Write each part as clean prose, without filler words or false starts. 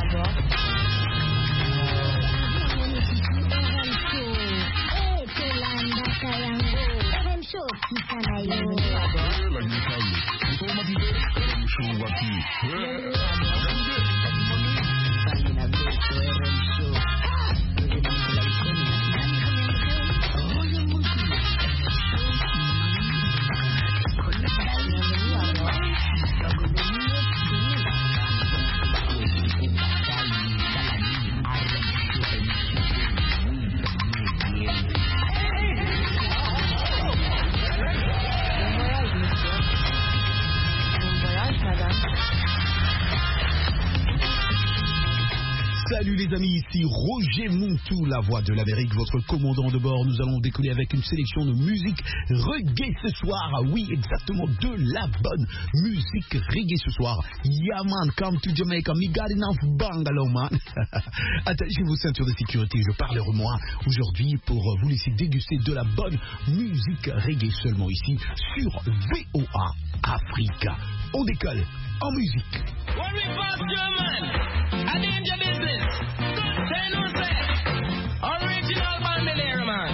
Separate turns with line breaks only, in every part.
Salut les amis, ici Roger Montou, la voix de l'Amérique, votre commandant de bord. Nous allons décoller avec une sélection de musique reggae ce soir. Ah oui, exactement, de la bonne musique reggae ce soir. Yeah man, come to Jamaica, me got enough bungalow man. Attachez vos ceintures de sécurité, je parlerai moi aujourd'hui pour vous laisser déguster de la bonne musique reggae seulement ici sur VOA Africa. On décolle en musique.
When we pass German, I named your business. Good, say no say. Original bandolero man.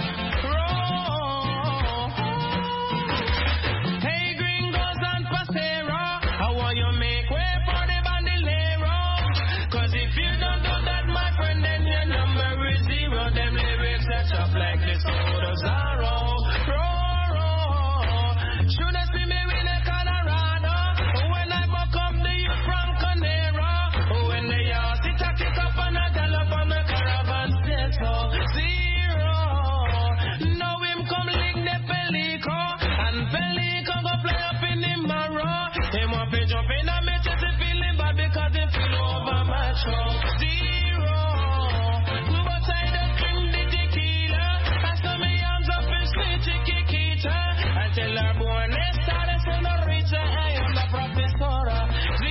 Roll. Hey gringos and pasero, how will you make way for the bandolero? Cause if you don't do that, my friend, then your number is 0. Them lyrics set up like the sword of sorrow. Roll. Should I see me with a Colorado? When I buck up the youth from Conero. When they all sit a kick up and a gallop on the caravan set so 0. Now him come lick the Pelico, and Pelico go fly up in the marrow. Him want to jump in and me chest him feeling bad because he feel over macho. 0. But I don't drink the tequila, I saw me arms up in sweet chiquita. I tell her born esta de senorita, I am the professora.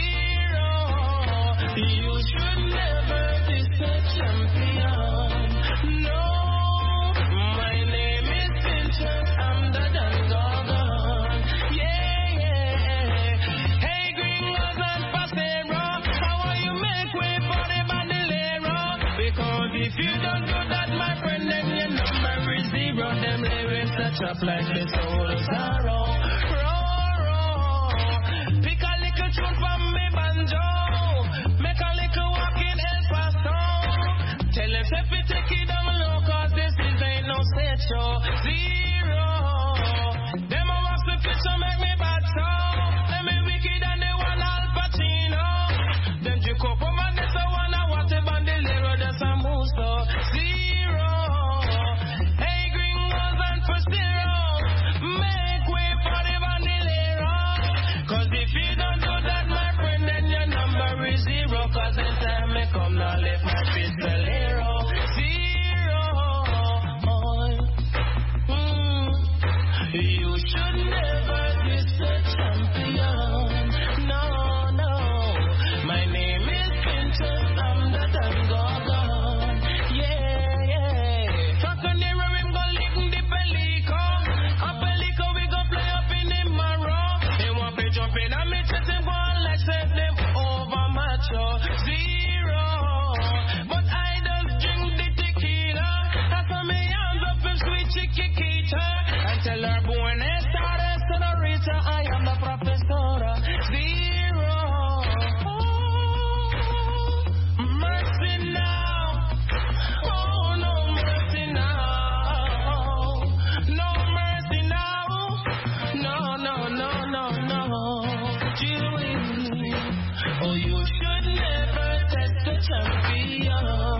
0. You should never diss a champion. No, my name is Pinter, I'm the Don Gorgon. Yeah, yeah. Hey, gringos and pasero, how will you make way for the bandolero? Because if you don't do that, my friend, then your number is 0. Them lyrics touch up like the soul of sorrow. Pick a little tune from me banjo, make a little walk in El Paso. Tell them if we take it down low, cause this is ain't no set show. 0. Them a watch the picture make me bad so. Them me wicked and they want Al Pacino. Them Jacob man they so wanna watch the bandolero that's a move so. 0. Hey gringos and pasteros, make way for the bandolero. Cause if you don't do that, my friend, then your number is 0. Cause in time may come now left my pistolero. 0. You should never diss a champion. No, no. My name is Pinter, I'm the Don Gorgon. Yeah, yeah. Falconero, him go lick the Pelico. A Pelico, we go fly up in the marrow. They want to jump in and me chest him go on like set them over macho. 0. But I don't drink the tequila. I saw me arms up in sweet chiquita. And tell her born esta de senorita, I am the professora. 0. Oh, mercy now. Oh, no mercy now. No mercy now. No, no, no, no, no. Julie. Oh, you should never test the champion.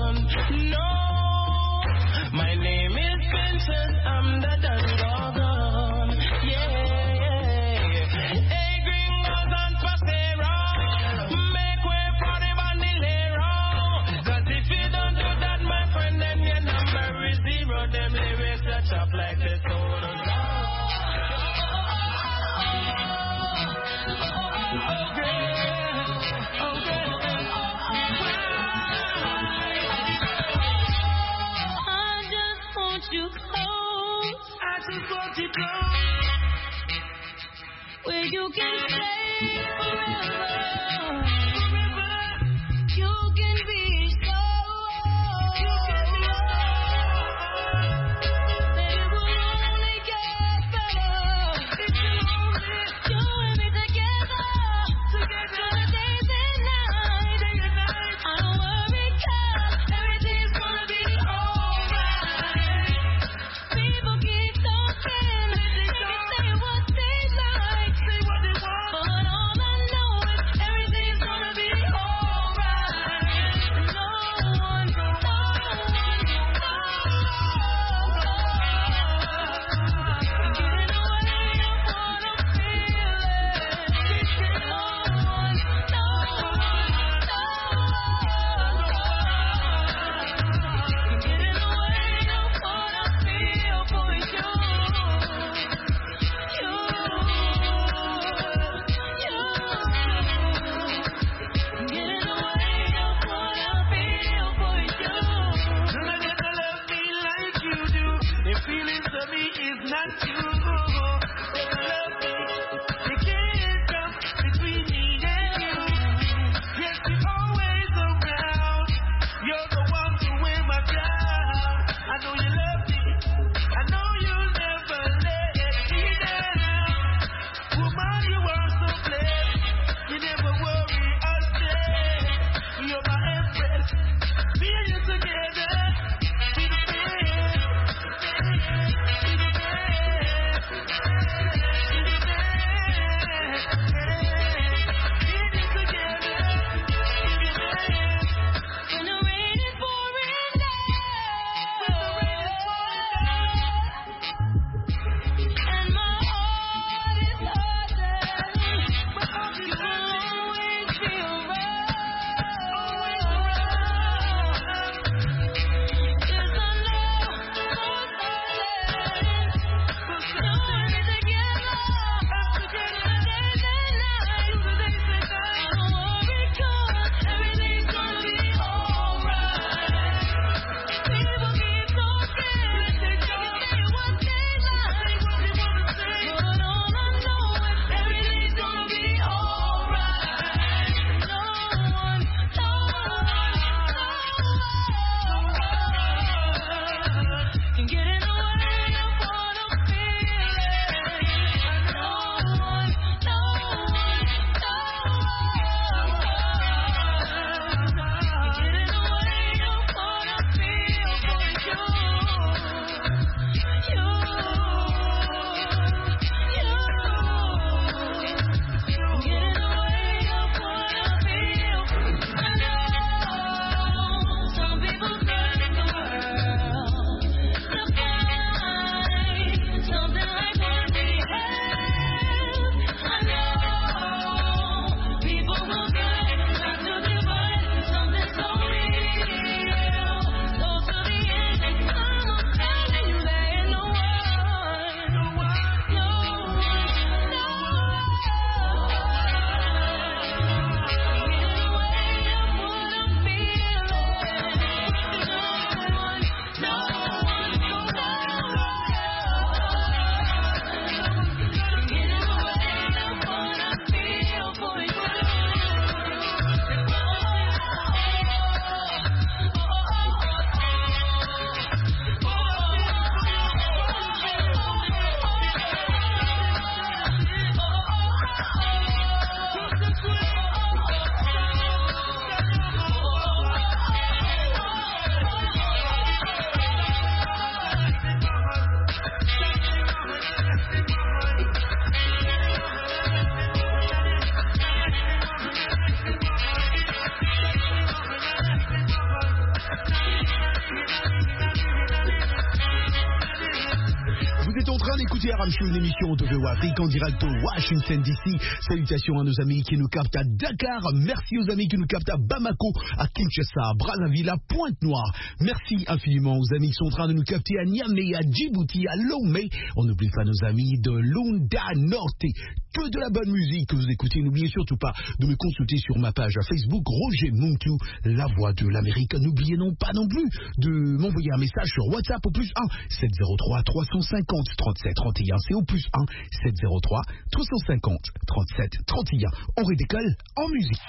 écoutez Aram Show, une émission de VO Afrique en direct de Washington DC. Salutations à nos amis qui nous captent à Dakar. Merci aux amis qui nous captent à Bamako, à Kinshasa, à Brazzaville, à Pointe-Noire. Merci infiniment aux amis qui sont en train de nous capter à Niamey, à Djibouti, à Lomé. On n'oublie pas nos amis de Lunda Norte. Que de la bonne musique que vous écoutez. N'oubliez surtout pas de me consulter sur ma page Facebook Roger Muntu, la voix de l'Amérique. N'oubliez pas non plus de m'envoyer un message sur WhatsApp au plus 1 703 350 37 31. C'est au plus 1 703 350 37 31. On redécolle en musique.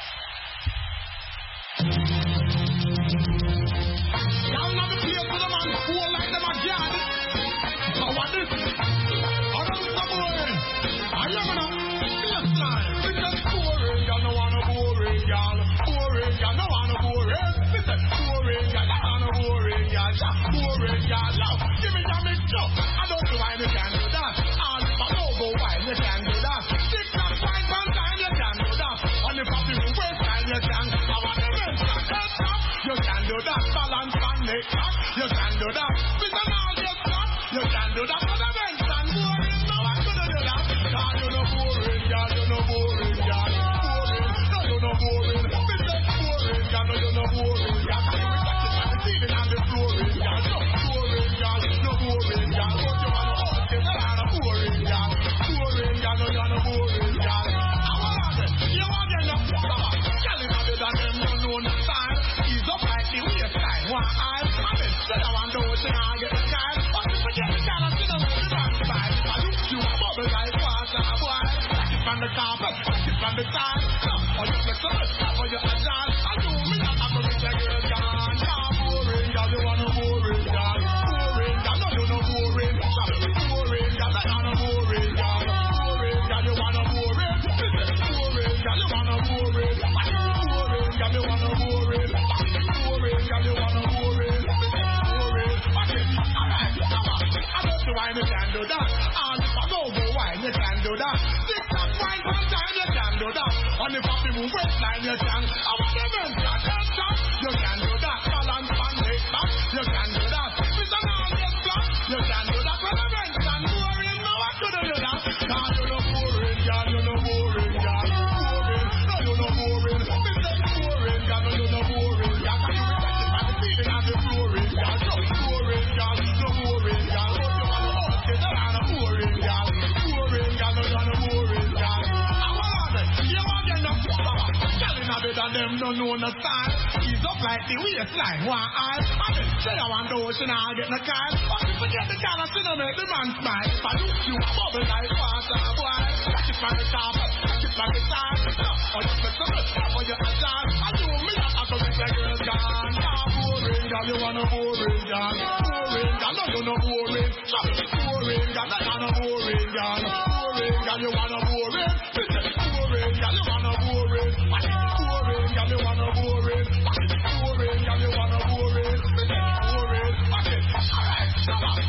Boring, y'all love. Give me some mixture. I don't know why you can't do that. All if I go why you can't do that. Six and five one time you can't do that. On the pop you waist time you can. I want the rest and head top. You can't do that. Balance and make back. You can't do that. With an all you stop. You can't do that. For the rest and boring. No I couldn't do that. Y'all you know boring, y'all you know boring, y'all. Boring, no you know boring. Mr. Boring, y'all know you know boring, y'all. Feeling on the floor, y'all. No boring, y'all. No boring, y'all. What you wanna hold? It's not a boring, y'all. Boring, y'all. No, you're no boring, y'all. I want it. You want it, no? Y'all in a bit of them, you know the style. Ease up like the waistline. One eye, I'm in. Say I want those, and I get the time. But if I get the time, I'm still on the dance side. I do you a bubble like water, boy. Like it from the carpet, like it from the side. Or you flex up, or you adjust. I do me, I'm going to get girl, gone. You wanna boring, y'all. Boring, y'all. No, you no boring. Boring, y'all. I wanna boring, y'all. Boring, y'all. You wanna boring. Boring, y'all. You wanna boring. Boring, y'all. You wanna boring. Boring, y'all. You wanna boring. Boring. Okay, alright, I don't know why you can't do that. And if I go wine, you can't do that. Six up wine one time, you can't do that. And if I be move waistline, you can. I want the men that can't stop. You can't do that. Balance and make back. You can do that. With an all get flat. You can do that. When the rent and boring, no I couldn't do that. Nah, you no boring, y'all. You no boring, y'all. Boring, no you no boring. Mr. Boring, y'all. No you no boring, y'all. Can you respect it by the feeling of the flooring, y'all? No boring, y'all. No boring, y'all. What you wanna hold? It's not a boring, y'all. Boring, y'all. No you're no boring, y'all. I want it. You want it, no? Y'all in a bit of them don't know no style. Ease up like the waistline. One eye. Say I want those and I'll get the car. But if you get the car, I still make the man smile. If I do you a bubble like water, boy. Like it from the top, like it from the side. Or you flex up, or you adjust. I do me up after with the girl gone. Nah, boring, girl, you wanna boring, girl. Boring, girl, no, you no boring. Boring, girl, I wanna boring, girl. Boring, girl, you wanna boring. Boring, girl, you wanna boring. Boring, girl, you wanna boring. Boring, girl, you wanna boring. Boring, okay, alright, stop up.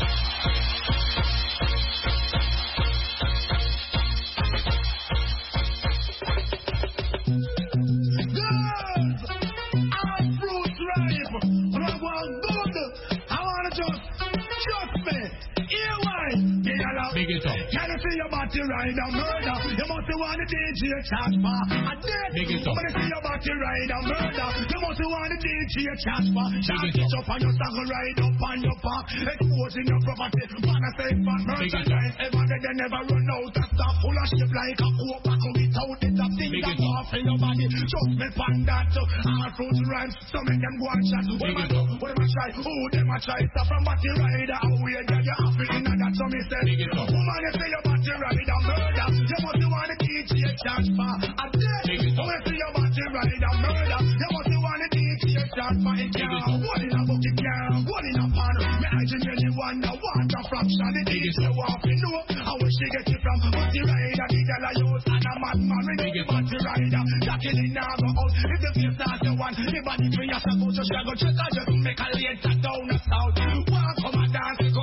Big it up.
Can you see your body ride a murder? You must want the DJ chat for a dead.
Big it up.
When you see your body ride a murder, you must want the DJ chat for. Shot it up on your sack, ride up on your park, exposing your property. Wanna say fat merchandise. Ever they never run out of stuff. Full of shit like a coke back without it. That thing that off in your body. Just me pan that. All fruits rhymes. Some of them go and chat. What am I try? Who them I try? Stop from body rider. How we get you off in that? So me say. Woman, you say your body ride a murder. You must want the DJ charge for a dead. Woman, say your body ride a murder. You must want the DJ charge for a car. What in a bucket car? What in a pan? Me I genuinely wonder what a fraction it is. You want to know how she get it from. Body rider, the girl I use and a madman. We know body rider. Jackie in now go out. If the face not the one, the body for you to go to struggle. Just make a later down the south. Walk come and dance, come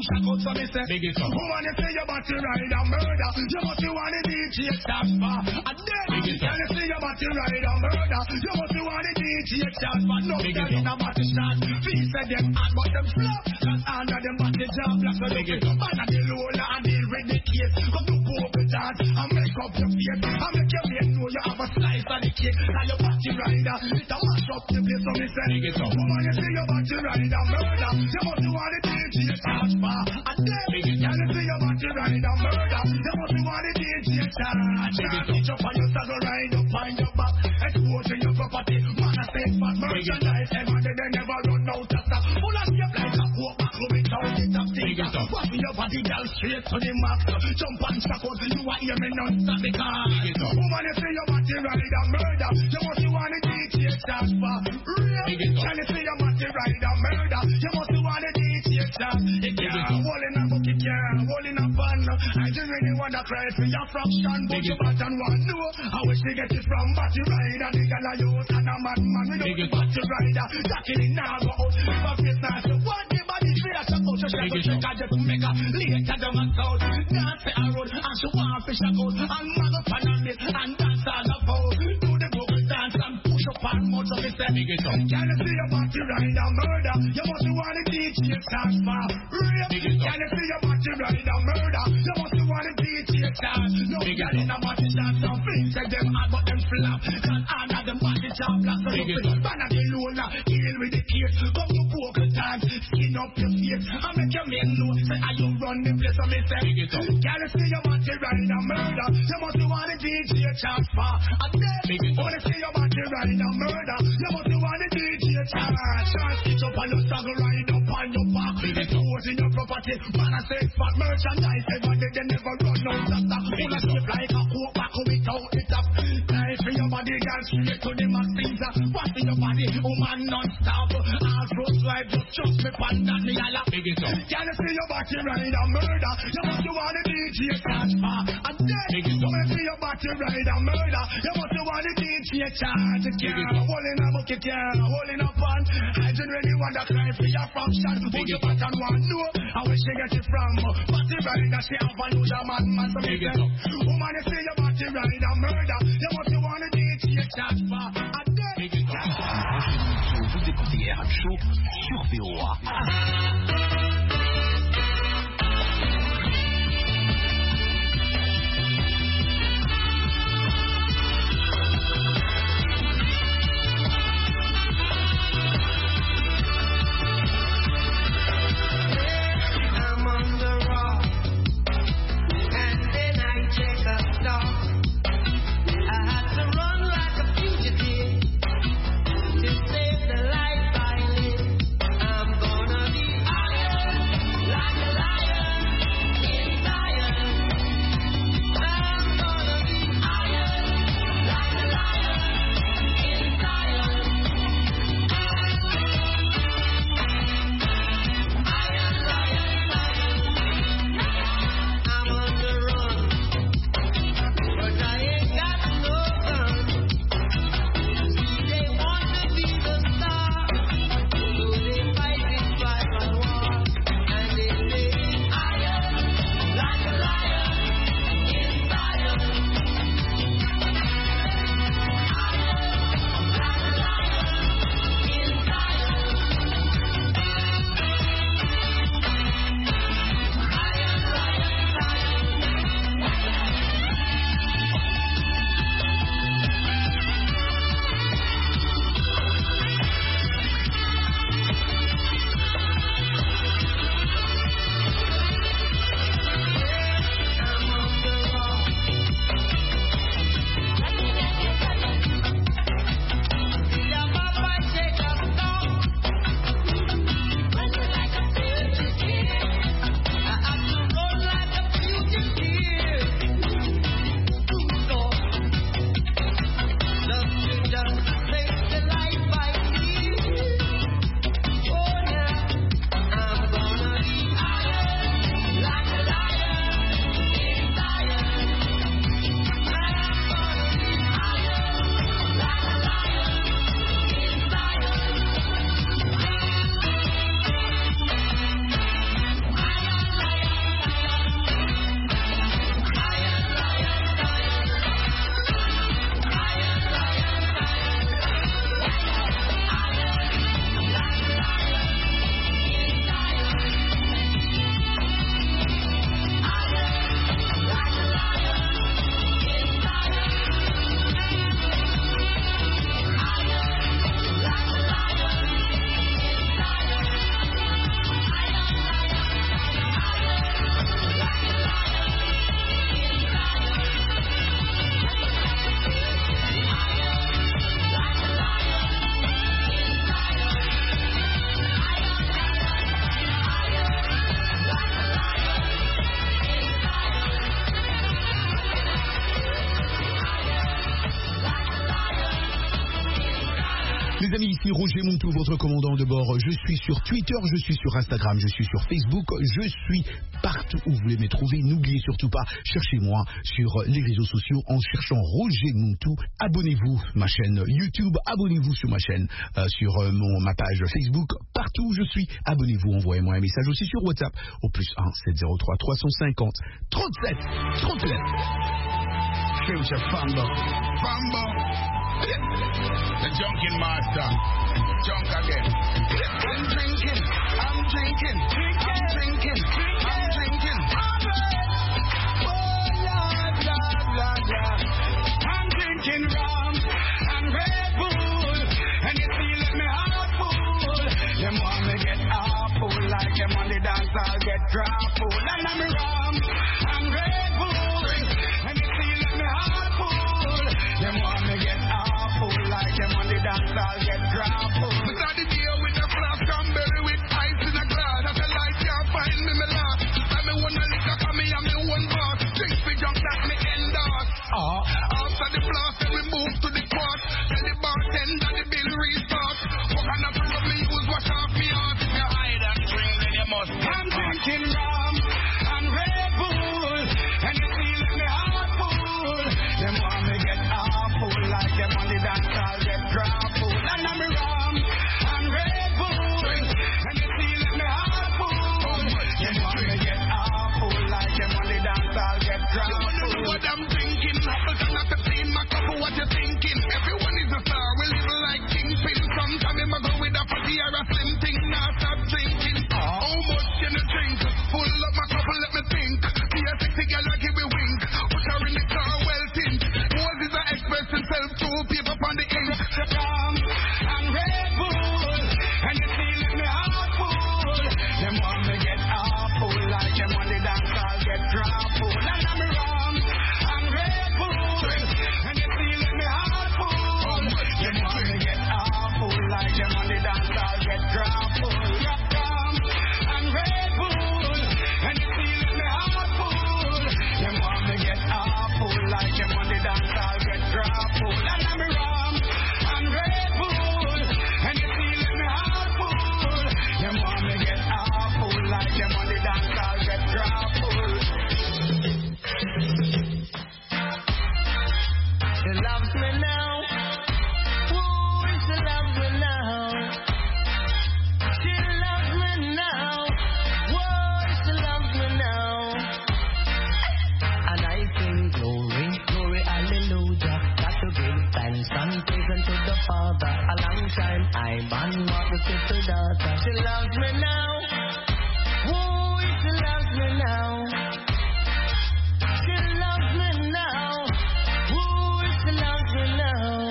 shock out, so me say.
Big it up.
Woman, you say your body ride and murder. You must be one of the DJ Jasper. And then,
Big it up.
can you see your body ride and murder? You must be one of the DJ Jasper. No,
Big it
girl in a body shot. Feet say them hard, but them flop. Cause under them body job, black so
Big
look
it up.
man of the roller and deal with the case. Come to poker dance and make up your face. And make your mate know you have a slice of the cake. Now your body rider, it a mash up the place. So me say,
Big it up.
woman, you see your body rider murder. You must be one of the DJ Jasper. And then,
Big it up.
can you see your body rider murder? You must be one of the DJ Jasper. Reach up on your saddle, ride up on your back. Exposing your property, man, I say fat merchandise. Ever they never run out of stock. Full of shape like a poor back, without it up.
Big it up.
What's your body, girl, straight to the max. Jump and shock out, you are hear me non-stop because
Big it up.
woman, you see your body ride and murder. You must be one of the DJ Jasper.
Big it up.
Can you see your body ride and murder? You must be one of the DJ Jasper. It
Big it
can't
up.
hold in a bucket, can't hold in a pan. I just really wanna cry for your fraction, but
Big
you
it up.
got and one know. I wish you get it from body rider. The girl are youth and a madman without
Big
the
it up.
body rider. Jackie in now go out. If a face now say what the body feel, she go to
Big
shake
it
out, just make her later down and out. Dance the road and she want fish a goat and mag up on her lip and dance all about. Do the bubble dance and push up and mouth so me say.
Big it up.
Can you see your body rider murder? You must be one of the DJ Jasper.
Big it up.
Can you see your body rider murder? You must be one of the DJ Jasper. No
Big it
girl in a body dance and things say them hard but them flap. Cause under them body job black so
Big
you
it
feel
up.
man of the loner. Deal with the case. Come to poker time. Skin up your face. And make your men know. Say are you run the place so me say.
Big it up.
Can you see your body rider murder? You must be one of the DJ Jasper. And then
Big it up.
wanna see your body rider murder? You must be one of the DJ Jasper. Stitch up on your saddle, ride up on your back.
Big it up.
Expose in your property. Man I say fat merchandise. Everybody they never run out of stock. Full of shape like a coke back without it up. Nice for your body, girl, straight to the max things. What's in your body, woman non-stop. All through life, just trust me, pan that me a lot.
Big it up.
Can you see your body rider murder? You must be one of the DJ Jasper. And then,
Big it up.
you must see your body rider murder. You must be one of the DJ Jasper.
Big it
Can't
up.
hold in a bucket, can't hold in a pan. I don't really want to cry for your function. Put your back on one door. I wish you get it from body rider. She have a load of madman. So
Big
me
it
say,
up.
woman, you see your body rider murder. You must be one of the DJ Jasper. And then,
Big it up.
Vous écoutez RM Show sur VOA.
I'm on the rock, and then I check a star. I had to run like a fugitive to save the life I live. I'm gonna be higher
amis, ici Roger Montou, votre commandant de bord. Je suis sur Twitter, je suis sur Instagram, je suis sur Facebook, je suis partout où vous voulez me trouver. N'oubliez surtout pas, cherchez-moi sur les réseaux sociaux en cherchant Roger Montou. Abonnez-vous ma chaîne YouTube, abonnez-vous sur ma chaîne, sur ma page Facebook. Partout où je suis, abonnez-vous, envoyez-moi un message aussi sur WhatsApp au +1 703 350 37 39.
Future Fambo. The junkin' master. Junk again. I'm drinking. I'm drinking. Oh, Lord, Lord, Lord, Lord. I'm drinking rum and Red Bull. And you see, let me heart full. Them want me get awful. Like them on the dance, I'll get grappled. And I'm rum and Red Bull. And you see, let me heart full. Them want me get awful. Like them on the dance, I'll get grappled. We started the deal with a flask cranberry with ice in a glass. As a light can't find me, me last. I me one a liquor, cause me and me one boss. Drink for junk that me endorse. After the blast, then we move to the court. Tell the bartender the bill restart. What kind of rub me use, wash off me heart. If you hide and drink, then you must get I'm drinking rum and Red Bull. And you see, let me heart full. Them want me get awful. Like them on the dance, I'll get grappled. And I'm rum and Red Bull. And you see, let me heart full. Them want me get awful. Like them on the dance, I'll get grappled. You wanna know what I'm thinking? Apples and not the same, my couple, what you thinking? Everyone is a star, we live like kingpin. Sometimes I'm go with a fatty or a slim thing. Now stop drinking. How much can you drink? Full up my couple, let me think. See a sexy girl, I give me wink. Put her in the car, well tint. Moses are express himself through paper on the ink. Rum and Red Bull. And you see, let me heart full. Them want me get awful. Like them on the dance, I'll get grappled. And I'm rum and Red Bull. And you see, let me heart full. Them want me get awful. Like them on the dance, I'll get grappled. Rum and Red Bull. And you see, let me heart full. Them want me get awful. Like them on the dance, I'll get grappled. And I'm rum and Red Bull. And you see, let me heart full. Them want me get awful. Like them on the dance, I'll get grappled. She loves me now. Ooh, she loves me now. She loves me now. Whoa, she loves me now. And I sing glory, glory, hallelujah. Got to give thanks and praise unto the Father. A long time I'm on what the sister daughter. She loves me now. Whoa, she loves me now. She loves me now. Whoa, she loves me now.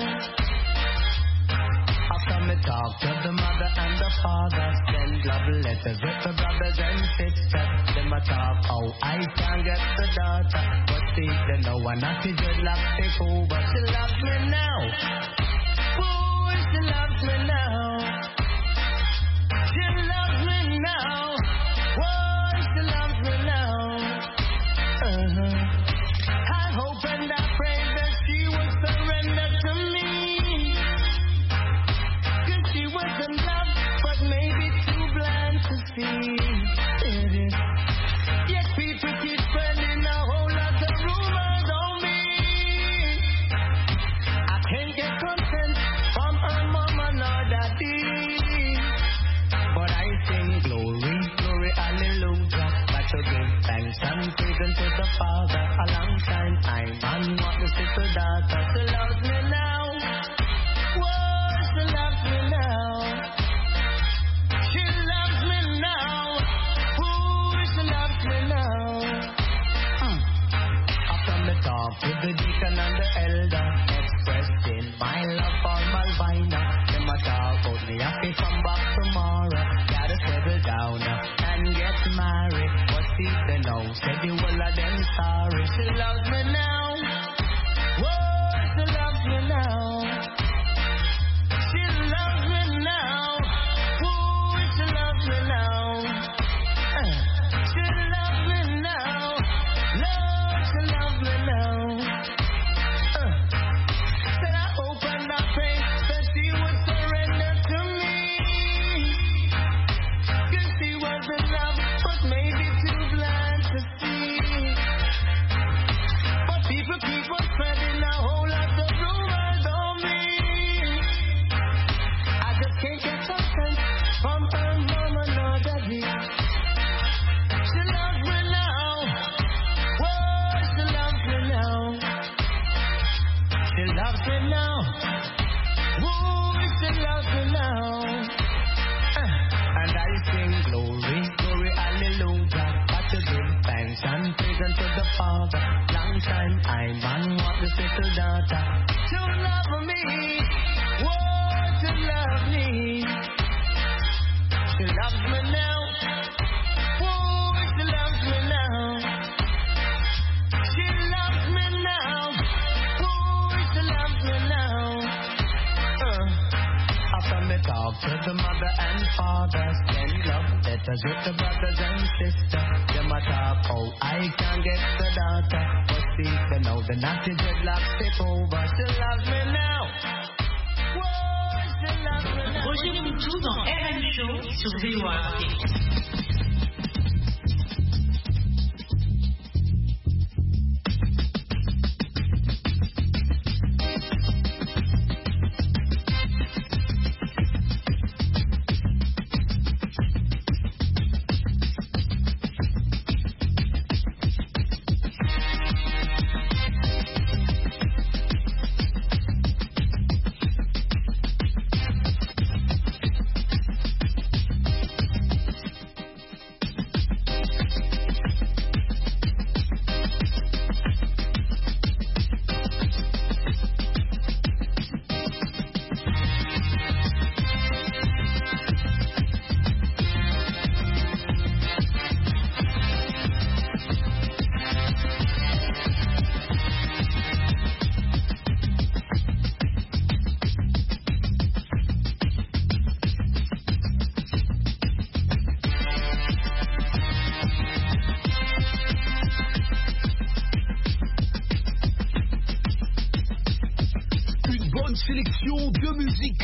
After me talk to the mother and the father, send love letters with the brothers and sisters. Them a talk how I can get the daughter, but see they know I'm not the dreadlock take over. She loves me now. Ooh, she loves me now. She loves me now. Ooh, she loves me now. I hope and I pray that she will surrender to me. 'Cause she was in love, but maybe too blind to see. Yet people keep spreading a whole lot of rumors on me. I can't get consent from her mama nor daddy. But I sing glory, glory, hallelujah. Got to give thanks and praise unto the Father. A long time I'm on what the sister daughter. She loves me now. Whoa, she loves me now. She loves me now. Ooh, she loves me now. After me talk with the deacon and the elder, expressing my love for Malvina. Them a talk about me, I can come back tomorrow. Gotta settle down and get married. But see they know, said the whole of them sorry. She loves me now.
of me. She loves me now. Oh, she loves me now. She loves me now. Oh, she loves me now. After me talk to the mother and father, then love letters with the brothers and sisters. Them a talk how I can get the daughter, but see they know the naughty dreadlocks take over. She loves me now. Whoa, she loves me now.
Roger Moutou dans RM Show sur VOA Afrique.
Sélection de musique.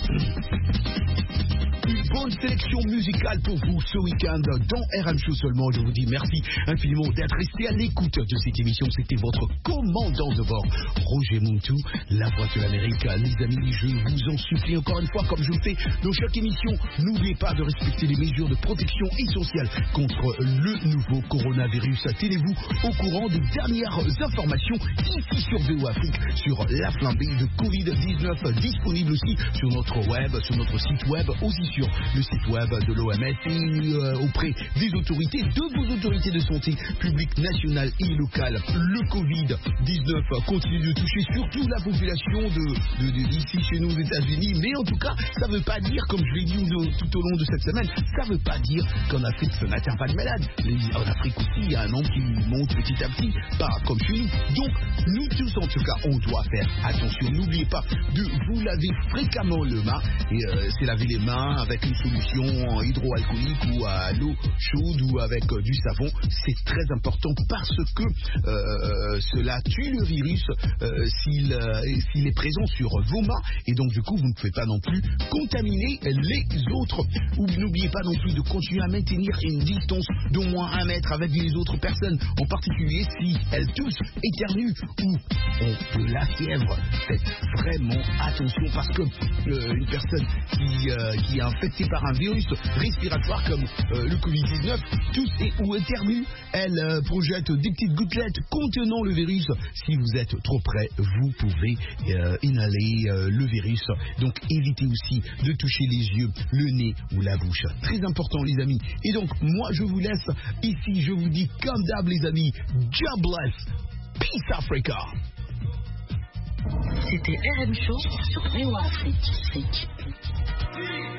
Une bonne sélection musicale pour vous ce week-end dans RM Show seulement. Je vous dis merci infiniment d'être resté à l'écoute de cette émission. C'était votre commandant de bord, Roger Moutou, la voix de l'Amérique. Les amis, je vous en supplie encore une fois, comme je le fais dans chaque émission, n'oubliez pas de respecter les mesures de protection essentielles contre le nouveau coronavirus. Tenez-vous au courant des dernières informations ici sur VOA Afrique, sur la flambée de Covid-19, disponible aussi sur notre web, sur notre site web, aussi sur le site web de l'OMS et auprès des autorités, de vos autorités de santé publique, nationale et locale. Le Covid-19 continue de toucher surtout la population d'ici chez nous aux États-Unis, mais en tout cas, ça ne veut pas dire, comme je l'ai dit tout au long de cette semaine, ça ne veut pas dire qu'en Afrique, ça n'atteint pas de malades. En Afrique aussi, il y a un nombre qui monte petit à petit, pas comme chez nous. Donc, nous tous, en tout cas, on doit faire attention. N'oubliez pas de vous laver fréquemment les mains, et c'est laver les mains avec une solution hydroalcoolique ou à l'eau chaude ou avec du savon. C'est très important parce que cela tue le virus s'il est présent sur vos mains, et donc du coup vous ne pouvez pas non plus contaminer les autres. Ou n'oubliez pas non plus de continuer à maintenir une distance d'au moins 1 mètre avec les autres personnes, en particulier si elles toussent, éternuent ou ont de la fièvre. Faites vraiment attention parce que une personne qui est infectée par un virus respiratoire comme le Covid-19 tousse et ou éternue, elle projette des petites gouttelettes contenant le virus. Si vous êtes trop près, vous pouvez inhaler le virus. Donc évitez aussi de toucher les yeux, le nez ou la bouche. Très important les amis. Et donc moi je vous laisse ici, je vous dis comme d'hab les amis, God bless, Peace Africa.
C'était RM Show sur VOA Afrique.